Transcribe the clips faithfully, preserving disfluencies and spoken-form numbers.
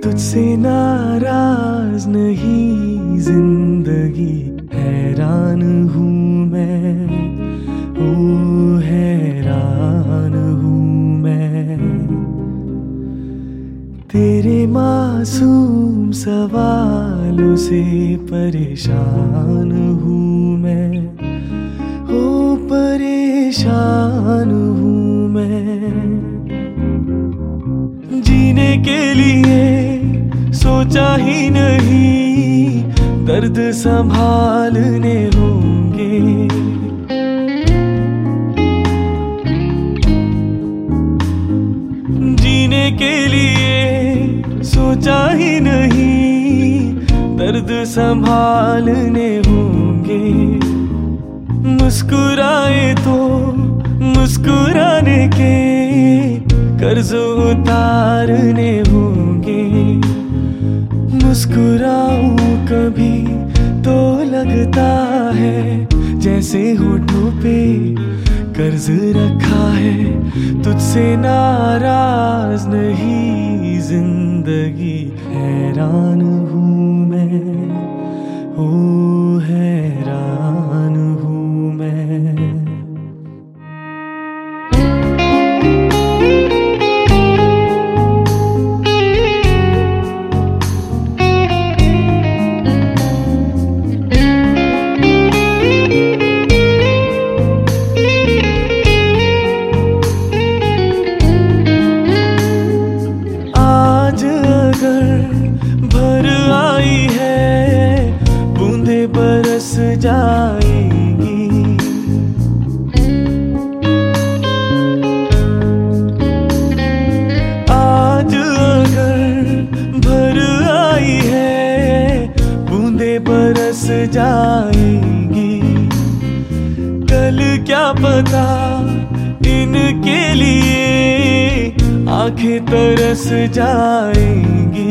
तुझसे नाराज नहीं जिंदगी, हैरान हूँ मैं, ओ हैरान हूँ मैं। तेरे मासूम सवालों से परेशान हूँ मैं, ओ परेशान हूँ मैं। जीने के लिए सोचा ही नहीं, दर्द संभालने होंगे। जीने के लिए सोचा ही नहीं, दर्द संभालने होंगे। मुस्कुराए तो मुस्कुराने के कर्ज उतारने होंगे। मुस्कुराऊं कभी तो लगता है जैसे होठों पे कर्ज रखा है। तुझसे नाराज नहीं जिंदगी, हैरान हूँ मैं, ओ हैरान हूँ मैं। भर आई है बूंदे बरस जाएंगी। आज अगर भर आई है बूंदे बरस जाएंगी। कल क्या पता इनके लिए आंखें तरस जाएंगी।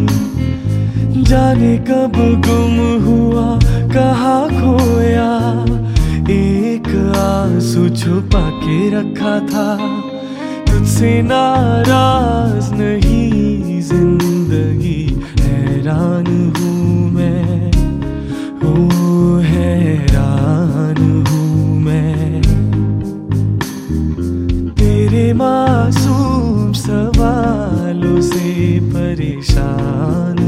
जाने कब गुम हुआ कहाँ खोया, एक आंसू छुपा के रखा था। तुझसे नाराज नहीं जिंदगी, हैरान हूँ मैं, ओ हैरान हूँ मैं। तेरे मासूम सवालों से परेशान